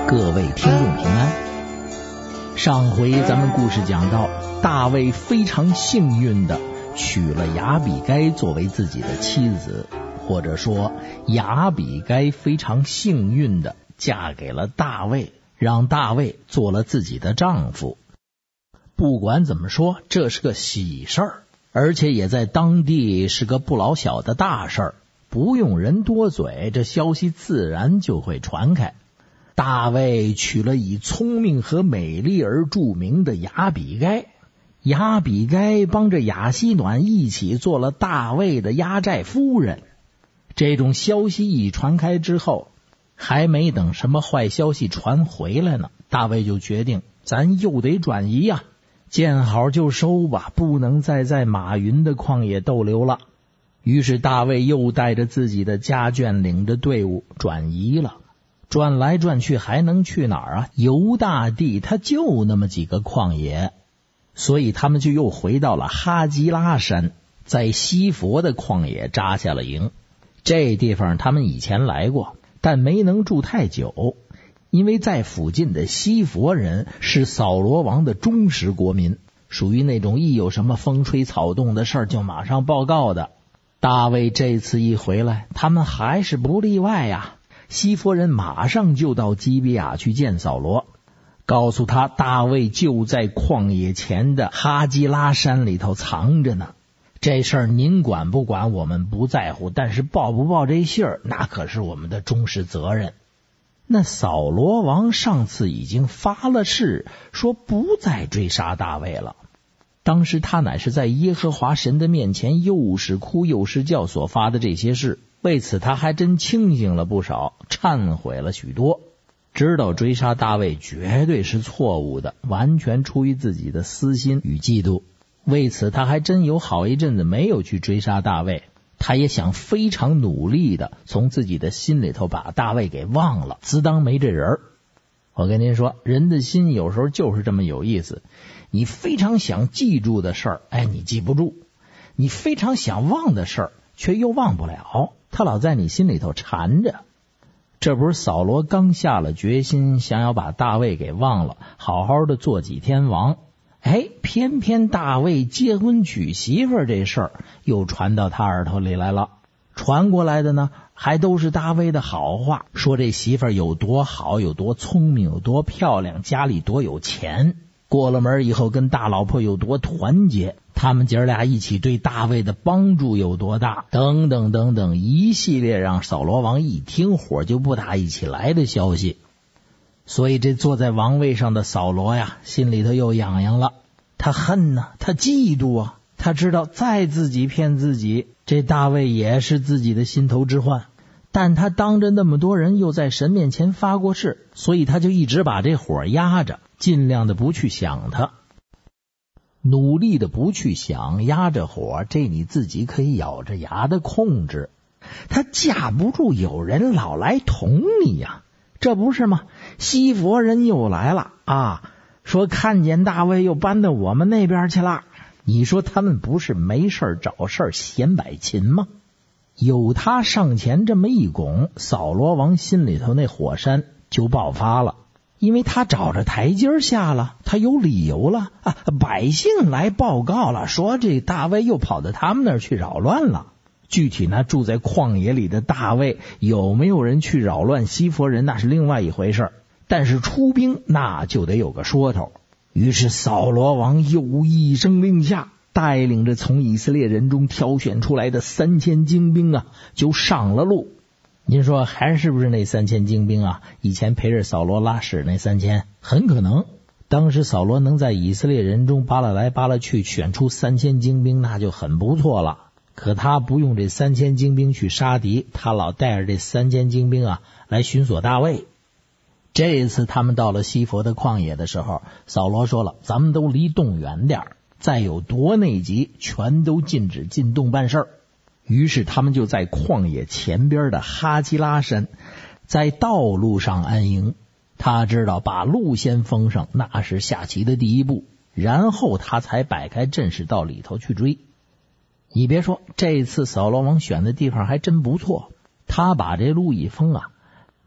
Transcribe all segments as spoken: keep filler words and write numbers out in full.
各位听众平安。上回咱们故事讲到，大卫非常幸运的娶了雅比该作为自己的妻子，或者说雅比该非常幸运的嫁给了大卫，让大卫做了自己的丈夫。不管怎么说，这是个喜事儿，而且也在当地是个不老小的大事儿，不用人多嘴，这消息自然就会传开。大卫娶了以聪明和美丽而著名的雅比该，雅比该帮着雅西暖一起做了大卫的压寨夫人。这种消息一传开之后，还没等什么坏消息传回来呢，大卫就决定咱又得转移呀、啊，见好就收吧，不能再在马云的旷野逗留了。于是大卫又带着自己的家眷，领着队伍转移了。转来转去还能去哪儿啊？犹大地它就那么几个旷野，所以他们就又回到了哈基拉山，在西佛的旷野扎下了营。这地方他们以前来过，但没能住太久，因为在附近的西佛人是扫罗王的忠实国民，属于那种一有什么风吹草动的事儿就马上报告的。大卫这次一回来，他们还是不例外呀。西佛人马上就到基比亚去见扫罗，告诉他大卫就在旷野前的哈基拉山里头藏着呢。这事儿您管不管我们不在乎，但是报不报这信儿那可是我们的忠实责任。那扫罗王上次已经发了誓，说不再追杀大卫了。当时他乃是在耶和华神的面前又是哭又是叫所发的这些事，为此他还真清醒了不少，忏悔了许多，知道追杀大卫绝对是错误的，完全出于自己的私心与嫉妒。为此他还真有好一阵子没有去追杀大卫，他也想非常努力的从自己的心里头把大卫给忘了，自当没这人。我跟您说，人的心有时候就是这么有意思，你非常想记住的事儿，哎，你记不住；你非常想忘的事儿，却又忘不了，他老在你心里头缠着。这不是扫罗刚下了决心，想要把大卫给忘了，好好的做几天王，哎，偏偏大卫结婚娶媳妇儿这事儿又传到他耳朵里来了。传过来的呢，还都是大卫的好话，说这媳妇儿有多好，有多聪明，有多漂亮，家里多有钱，过了门以后跟大老婆有多团结，他们姐儿俩一起对大卫的帮助有多大，等等等等，一系列让扫罗王一听火就不打一起来的消息。所以这坐在王位上的扫罗呀，心里头又痒痒了，他恨呐、啊，他嫉妒啊，他知道再自己骗自己，这大卫也是自己的心头之患，但他当着那么多人又在神面前发过誓，所以他就一直把这火压着，尽量的不去想他，努力的不去想，压着火，这你自己可以咬着牙的控制。他架不住有人老来捅你呀、啊，这不是吗？西佛人又来了啊，说看见大卫又搬到我们那边去了。你说他们不是没事找事闲摆琴吗？有他上前这么一拱，扫罗王心里头那火山就爆发了，因为他找着台阶下了，他有理由了啊！百姓来报告了，说这大卫又跑到他们那儿去扰乱了。具体呢，住在旷野里的大卫有没有人去扰乱西佛人，那是另外一回事，但是出兵那就得有个说头。于是扫罗王又一声令下，带领着从以色列人中挑选出来的三千精兵啊，就上了路。您说还是不是那三千精兵啊？以前陪着扫罗拉屎那三千，很可能。当时扫罗能在以色列人中扒拉来扒拉去，选出三千精兵，那就很不错了。可他不用这三千精兵去杀敌，他老带着这三千精兵啊来寻索大卫。这一次他们到了西佛的旷野的时候，扫罗说了，咱们都离洞远点，再有多内急全都禁止进洞办事儿。于是他们就在旷野前边的哈基拉山，在道路上安营。他知道把路先封上，那是下棋的第一步，然后他才摆开阵势到里头去追。你别说，这次扫罗王选的地方还真不错，他把这路一封啊，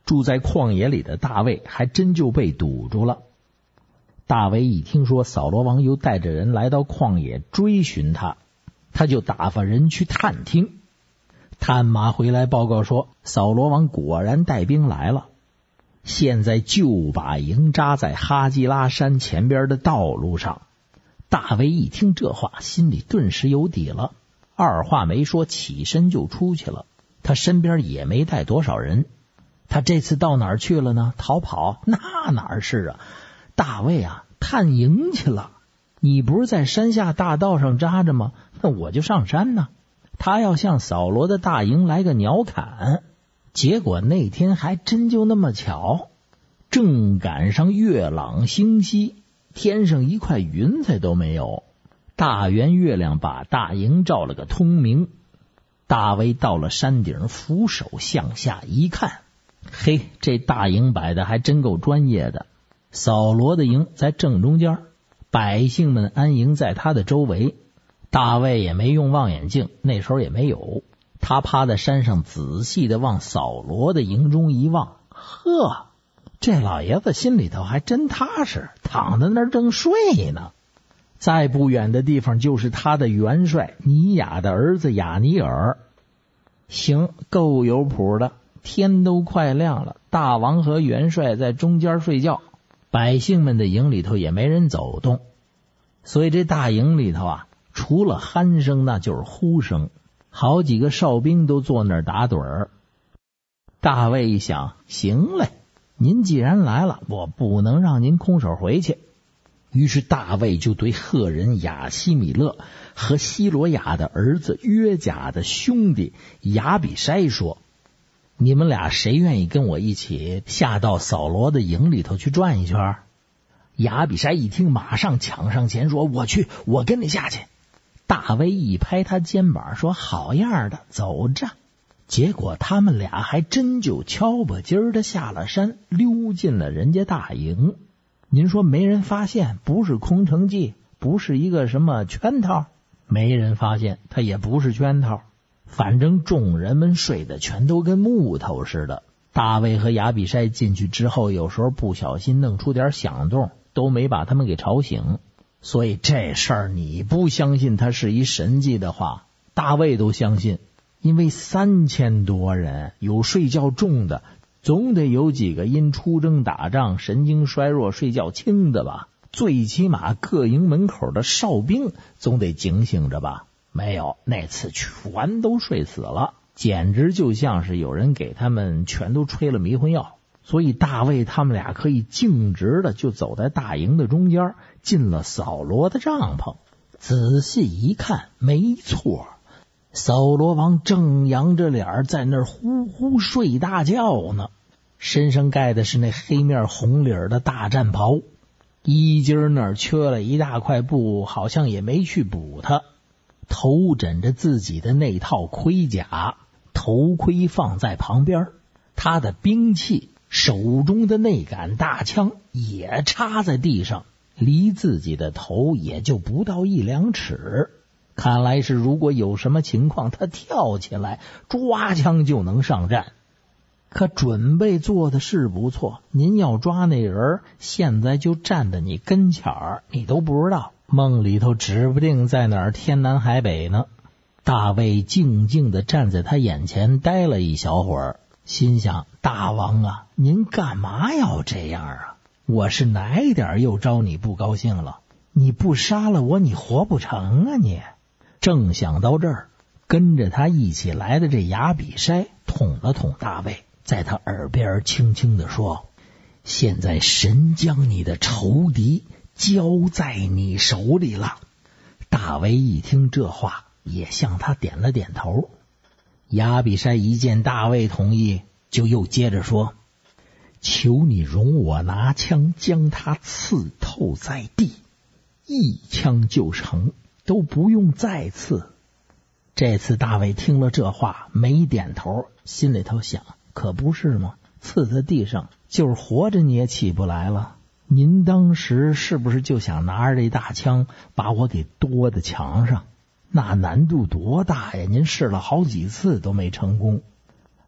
住在旷野里的大卫还真就被堵住了。大卫一听说扫罗王又带着人来到旷野追寻他，他就打发人去探听。探马回来报告说，扫罗王果然带兵来了，现在就把营扎在哈基拉山前边的道路上。大卫一听这话，心里顿时有底了，二话没说，起身就出去了。他身边也没带多少人，他这次到哪儿去了呢？逃跑？那哪是啊！大卫啊，探营去了。你不是在山下大道上扎着吗？那我就上山呢。他要向扫罗的大营来个鸟砍。结果那天还真就那么巧，正赶上月朗星稀，天上一块云彩都没有，大圆月亮把大营照了个通明。大卫到了山顶，俯首向下一看，嘿，这大营摆的还真够专业的。扫罗的营在正中间，百姓们安营在他的周围。大卫也没用望远镜，那时候也没有，他趴在山上仔细的往扫罗的营中一望，呵，这老爷子心里头还真踏实，躺在那儿正睡呢。再不远的地方就是他的元帅尼雅的儿子亚尼尔。行，够有谱的。天都快亮了，大王和元帅在中间睡觉，百姓们的营里头也没人走动，所以这大营里头啊，除了鼾声那就是呼声，好几个哨兵都坐那儿打盹儿。大卫一想，行嘞，您既然来了，我不能让您空手回去。于是大卫就对赫人亚希米勒和希罗亚的儿子约甲的兄弟亚比筛说，你们俩谁愿意跟我一起下到扫罗的营里头去转一圈？亚比筛一听，马上抢上前说，我去，我跟你下去。大卫一拍他肩膀说，好样的，走着。结果他们俩还真就敲吧筋儿的下了山，溜进了人家大营。您说没人发现，不是空城计，不是一个什么圈套，没人发现，他也不是圈套，反正众人们睡得全都跟木头似的。大卫和亚比筛进去之后，有时候不小心弄出点响动，都没把他们给吵醒。所以这事儿你不相信他是一神迹的话，大卫都相信，因为三千多人，有睡觉重的，总得有几个因出征打仗神经衰弱睡觉轻的吧，最起码各营门口的哨兵总得警醒着吧。没有，那次全都睡死了，简直就像是有人给他们全都吹了迷魂药。所以大卫他们俩可以径直的就走在大营的中间，进了扫罗的帐篷。仔细一看，没错，扫罗王正扬着脸在那儿呼呼睡大觉呢，身上盖的是那黑面红领的大战袍，衣襟那儿缺了一大块布，好像也没去补它。头枕着自己的那套盔甲，头盔放在旁边，他的兵器手中的那杆大枪也插在地上，离自己的头也就不到一两尺。看来是如果有什么情况，他跳起来抓枪就能上战。可准备做的是不错，您要抓那人，现在就站在你跟前儿，你都不知道，梦里头指不定在哪儿天南海北呢。大卫静静地站在他眼前待了一小会儿，心想，大王啊，您干嘛要这样啊？我是哪一点又招你不高兴了？你不杀了我，你活不成啊你！正想到这儿，跟着他一起来的这亚比筛捅了捅大卫，在他耳边轻轻地说，现在神将你的仇敌交在你手里了。大卫一听这话，也向他点了点头。亚比筛一见大卫同意，就又接着说，求你容我拿枪将他刺透在地，一枪就成，都不用再刺。这次大卫听了这话没点头，心里头想，可不是吗？刺在地上，就是活着你也起不来了。您当时是不是就想拿着这大枪把我给剁在墙上？那难度多大呀，您试了好几次都没成功。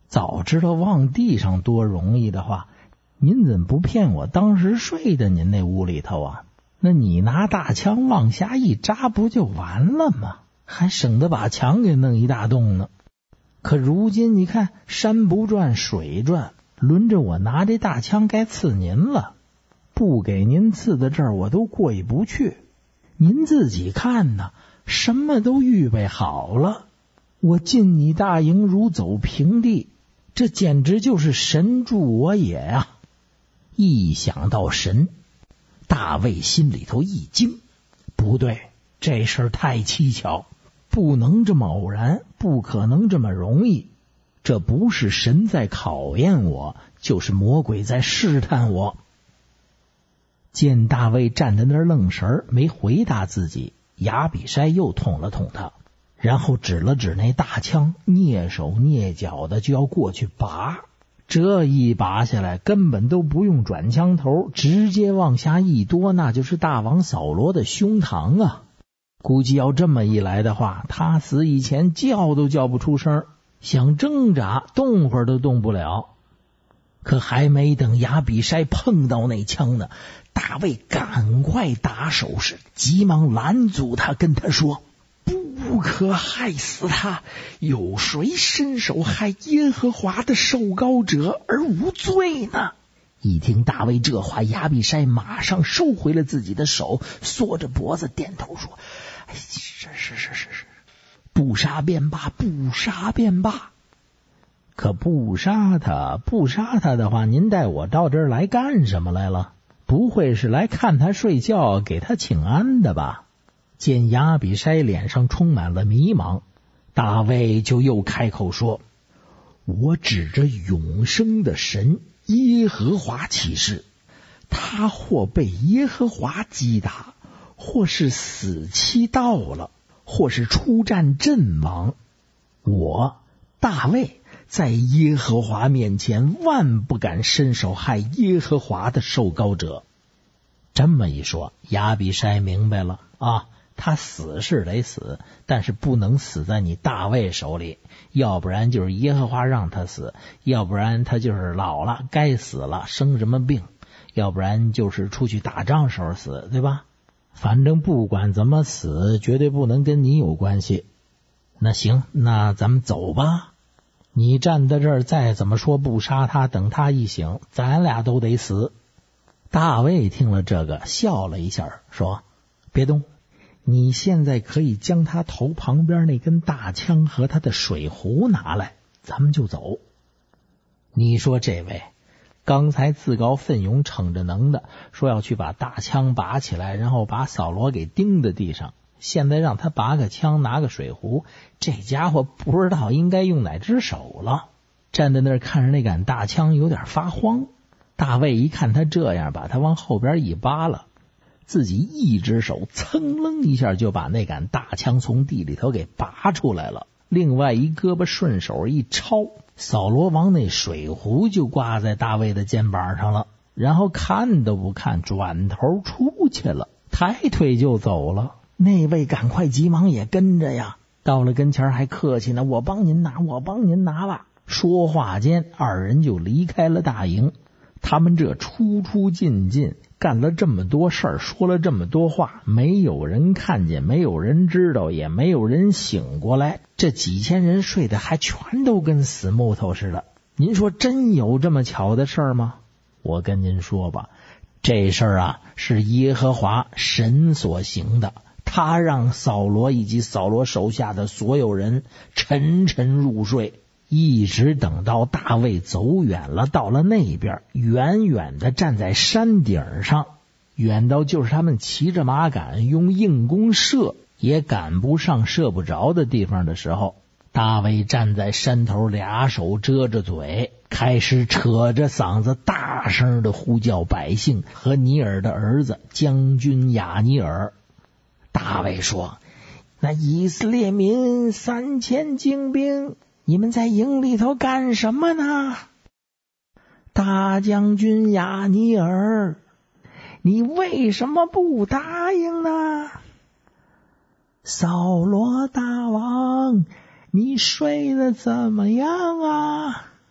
早知道往地上多容易的话，您怎么不骗我当时睡的您那屋里头啊？那你拿大枪往下一扎不就完了吗？还省得把墙给弄一大洞呢。可如今你看山不转水转，轮着我拿这大枪该刺您了，不给您刺的这儿我都过意不去。您自己看呢，什么都预备好了，我进你大营如走平地，这简直就是神助我也啊！一想到神，大卫心里头一惊，不对，这事儿太蹊跷，不能这么偶然，不可能这么容易。这不是神在考验我，就是魔鬼在试探我。见大卫站在那儿愣神儿，没回答自己，亚比筛又捅了捅他，然后指了指那大枪，蹑手蹑脚的就要过去拔。这一拔下来，根本都不用转枪头，直接往下一夺，那就是大王扫罗的胸膛啊！估计要这么一来的话，他死以前叫都叫不出声，想挣扎动会儿都动不了。可还没等亚比筛碰到那枪呢，大卫赶快打手势，急忙拦阻他，跟他说：不可害死他，有谁伸手害耶和华的受膏者而无罪呢？一听大卫这话，亚比筛马上收回了自己的手，缩着脖子点头说：哎，是是是是是，不杀便罢，不杀便罢。可不杀他，不杀他的话，您带我到这儿来干什么来了？不会是来看他睡觉，给他请安的吧？见亚比筛脸上充满了迷茫，大卫就又开口说：我指着永生的神耶和华起誓，他或被耶和华击打，或是死期到了，或是出战阵亡，我大卫在耶和华面前万不敢伸手害耶和华的受膏者。这么一说，亚比筛明白了啊，他死是得死，但是不能死在你大卫手里，要不然就是耶和华让他死，要不然他就是老了该死了，生什么病，要不然就是出去打仗时候死，对吧？反正不管怎么死，绝对不能跟你有关系。那行，那咱们走吧。你站在这儿再怎么说不杀他，等他一醒，咱俩都得死。大卫听了这个笑了一下，说：别动，你现在可以将他头旁边那根大枪和他的水壶拿来，咱们就走。你说这位刚才自告奋勇逞着能的，说要去把大枪拔起来，然后把扫罗给钉在地上，现在让他拔个枪拿个水壶，这家伙不知道应该用哪只手了。站在那儿看着那杆大枪有点发慌。大卫一看他这样，把他往后边一扒了，自己一只手噌楞一下就把那杆大枪从地里头给拔出来了，另外一胳膊顺手一抄，扫罗王那水壶就挂在大卫的肩膀上了，然后看都不看，转头出去了，抬腿就走了。那位赶快急忙也跟着呀，到了跟前还客气呢，我帮您拿，我帮您拿吧。说话间，二人就离开了大营。他们这出出进进干了这么多事儿，说了这么多话，没有人看见，没有人知道，也没有人醒过来，这几千人睡得还全都跟死木头似的。您说真有这么巧的事儿吗？我跟您说吧，这事儿啊是耶和华神所行的，他让扫罗以及扫罗手下的所有人沉沉入睡，一直等到大卫走远了，到了那边，远远的站在山顶上，远到就是他们骑着马杆用硬弓射也赶不上射不着的地方的时候，大卫站在山头，俩手遮着嘴，开始扯着嗓子大声的呼叫百姓和尼尔的儿子将军亚尼尔。大卫说：那以色列民三千精兵，你们在营里头干什么呢？大将军亚尼尔，你为什么不答应呢？扫罗大王，你睡得怎么样啊？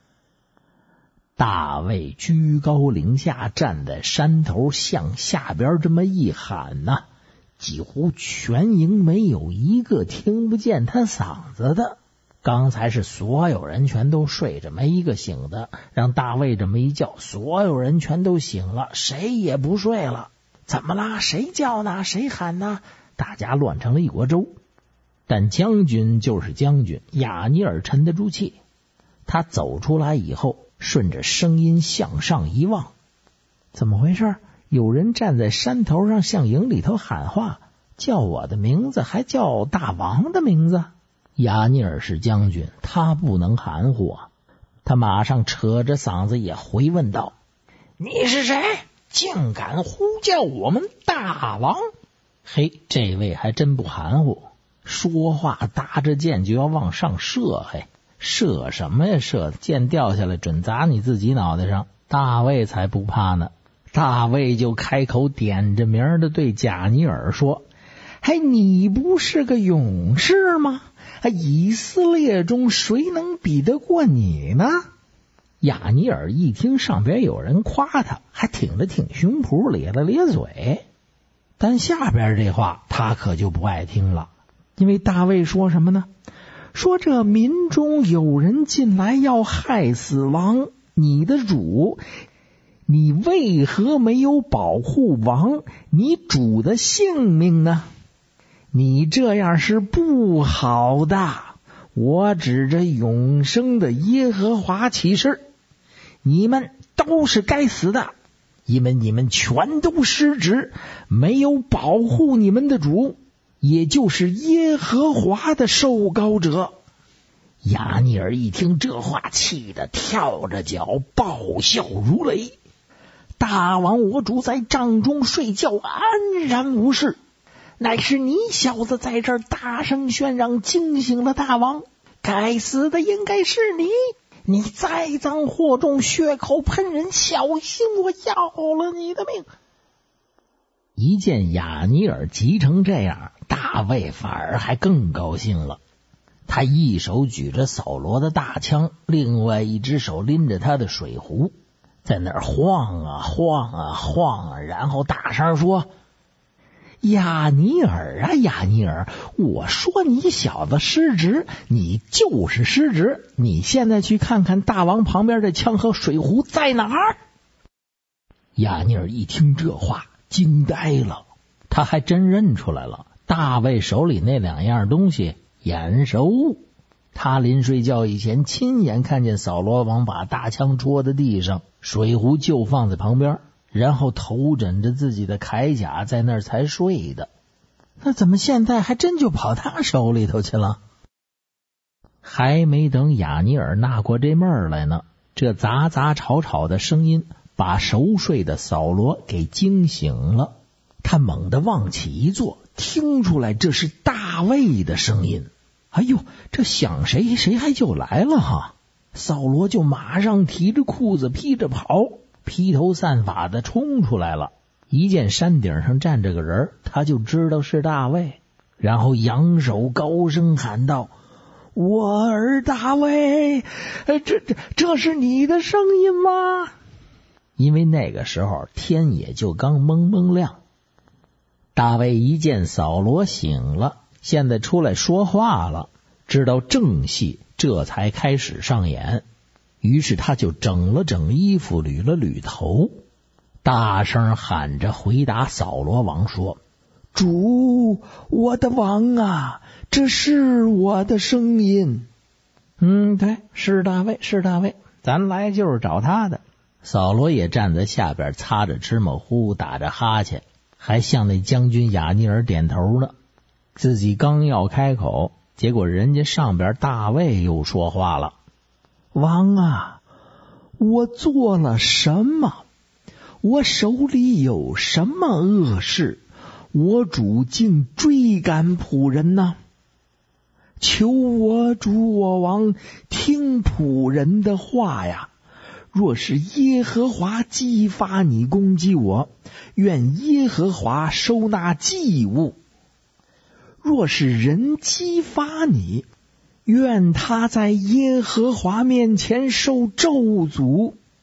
大卫居高临下站在山头，向下边这么一喊呢、啊，几乎全营没有一个听不见他嗓子的。刚才是所有人全都睡着，没一个醒的，让大卫这么一叫，所有人全都醒了，谁也不睡了。怎么啦？谁叫呢？谁喊呢？大家乱成了一锅粥。但将军就是将军，亚尼尔沉得住气。他走出来以后，顺着声音向上一望，怎么回事？有人站在山头上向营里头喊话，叫我的名字，还叫大王的名字。亚尼尔是将军，他不能含糊啊！他马上扯着嗓子也回问道：你是谁？竟敢呼叫我们大王？嘿，这位还真不含糊，说话搭着箭就要往上射。嘿，射什么呀？射箭掉下来准砸你自己脑袋上。大卫才不怕呢，大卫就开口点着名的对贾尼尔说：嘿，你不是个勇士吗？以色列中谁能比得过你呢？亚尼尔一听上边有人夸他，还挺着挺胸脯，咧了咧嘴。但下边这话他可就不爱听了，因为大卫说什么呢？说这民中有人进来要害死王你的主，你为何没有保护王你主的性命呢？你这样是不好的。我指着永生的耶和华起誓，你们都是该死的，因为你们全都失职，没有保护你们的主，也就是耶和华的受膏者。亚尼尔一听这话，气得跳着脚，爆笑如雷。大王我主在帐中睡觉，安然无事，乃是你小子在这儿大声喧嚷，惊醒了大王。该死的应该是你，你栽赃惑众，血口喷人，小心我要了你的命。一见亚尼尔急成这样，大卫反而还更高兴了。他一手举着扫罗的大枪，另外一只手拎着他的水壶，在那儿晃啊晃啊晃啊，然后大声说：亚尼尔啊亚尼尔，我说你小子失职，你就是失职，你现在去看看大王旁边的枪和水壶在哪儿。亚尼尔一听这话惊呆了，他还真认出来了，大卫手里那两样东西眼熟。他临睡觉以前亲眼看见扫罗王把大枪戳在地上，水壶就放在旁边，然后头枕着自己的铠甲在那儿才睡的。那怎么现在还真就跑他手里头去了？还没等亚尼尔纳过这闷儿来呢，这杂杂吵吵的声音把熟睡的扫罗给惊醒了。他猛地往起一坐，听出来这是大卫的声音。哎呦，这想谁谁还就来了哈！扫罗就马上提着裤子披着袍，披头散发的冲出来了。一见山顶上站着个人，他就知道是大卫，然后扬手高声喊道：我儿大卫，这这这是你的声音吗？因为那个时候天也就刚蒙蒙亮。大卫一见扫罗醒了，现在出来说话了，知道正戏这才开始上演，于是他就整了整衣服，捋了捋头，大声喊着回答扫罗王说：主，我的王啊，这是我的声音。嗯，对，是大卫，是大卫，咱来就是找他的。扫罗也站在下边擦着芝麻糊，打着哈欠，还向那将军亚尼尔点头呢。自己刚要开口，结果人家上边大卫又说话了：王啊，我做了什么？我手里有什么恶事？我主竟追赶仆人呢？求我主我王听仆人的话呀！若是耶和华激发你攻击我，愿耶和华收纳祭物；若是人激发你，愿他在耶和华面前受咒诅。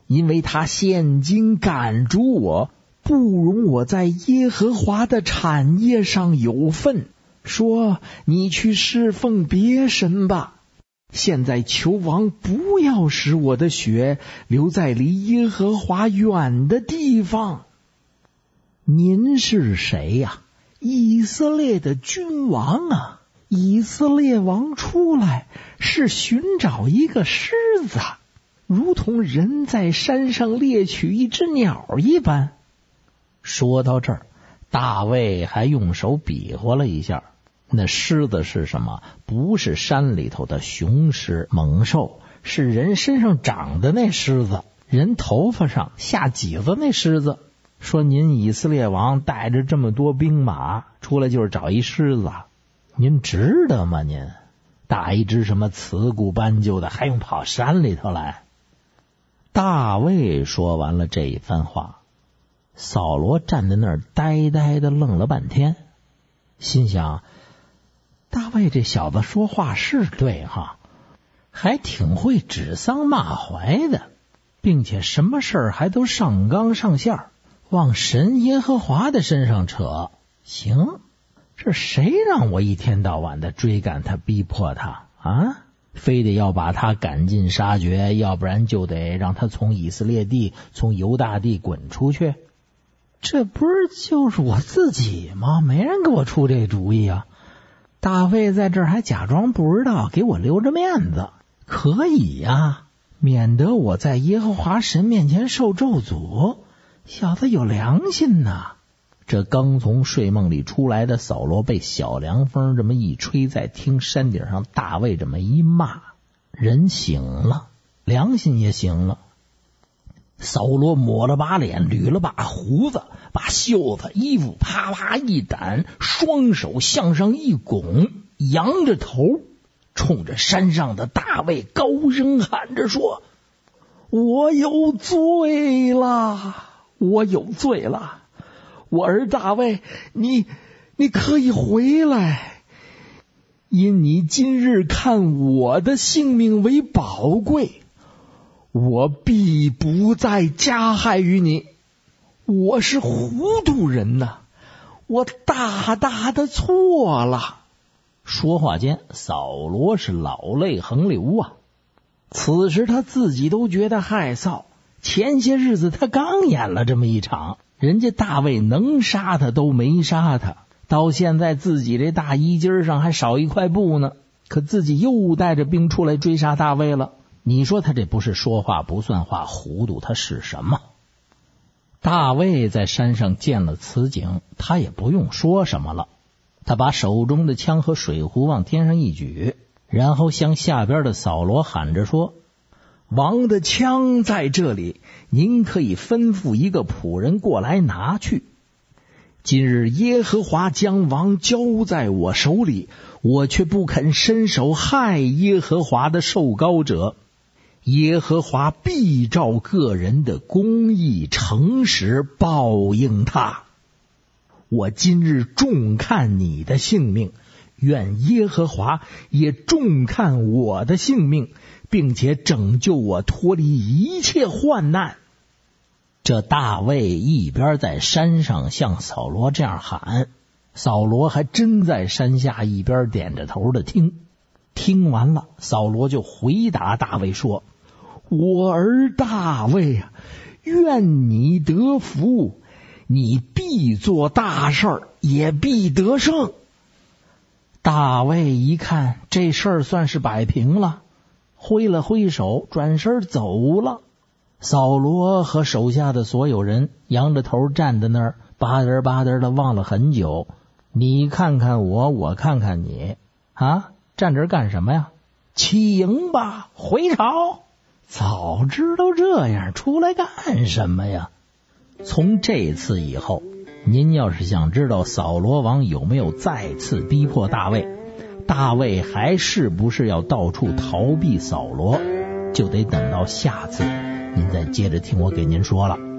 因为他现今赶逐我，不容我在耶和华的产业上有份，说你去侍奉别神吧。现在求王不要使我的血留在离耶和华远的地方。您是谁呀？以色列的君王啊！以色列王出来是寻找一个狮子，如同人在山上猎取一只鸟一般。说到这儿，大卫还用手比划了一下。那狮子是什么？不是山里头的雄狮猛兽，是人身上长的那狮子，人头发上下脊子那狮子。说您以色列王带着这么多兵马出来就是找一狮子，您值得吗？您打一只什么慈骨斑鸠的还用跑山里头来？大卫说完了这一番话，扫罗站在那儿呆呆的愣了半天，心想大卫这小子说话是对哈，还挺会指桑骂槐的，并且什么事儿还都上纲上线，往神耶和华的身上扯。行，这谁让我一天到晚的追赶他逼迫他啊？非得要把他赶尽杀绝，要不然就得让他从以色列地从犹大地滚出去。这不是就是我自己吗？没人给我出这主意啊。大卫在这儿还假装不知道，给我留着面子，可以呀，免得我在耶和华神面前受咒诅。小子有良心呐！这刚从睡梦里出来的扫罗被小凉风这么一吹，在听山顶上大卫这么一骂，人醒了，良心也醒了。扫罗抹了把脸，捋了把胡子，把袖子衣服啪啪一掸，双手向上一拱，扬着头，冲着山上的大卫高声喊着说：我有罪了，我有罪了，我儿大卫，你你可以回来，因你今日看我的性命为宝贵，我必不再加害于你。我是糊涂人呐，我大大的错了。说话间，扫罗是老泪横流啊。此时他自己都觉得害臊，前些日子他刚演了这么一场，人家大卫能杀他都没杀他，到现在自己这大衣襟上还少一块布呢，可自己又带着兵出来追杀大卫了。你说他这不是说话不算话糊涂，他是什么？大卫在山上见了此景，他也不用说什么了，他把手中的枪和水壶往天上一举，然后向下边的扫罗喊着说：王的枪在这里，您可以吩咐一个仆人过来拿去。今日耶和华将王交在我手里，我却不肯伸手害耶和华的受膏者，耶和华必照个人的公义诚实报应他。我今日重看你的性命，愿耶和华也重看我的性命，并且拯救我脱离一切患难。这大卫一边在山上向扫罗这样喊，扫罗还真在山下一边点着头的听。听完了，扫罗就回答大卫说：我儿大卫啊，愿你得福，你必做大事儿，也必得胜。大卫一看这事儿算是摆平了，挥了挥手，转身走了。扫罗和手下的所有人扬着头站在那儿，吧嗒吧嗒的望了很久。你看看我，我看看你啊，站这儿干什么呀？起营吧，回朝。早知道这样，出来干什么呀？从这次以后，您要是想知道扫罗王有没有再次逼迫大卫，大卫还是不是要到处逃避扫罗，就得等到下次您再接着听我给您说了。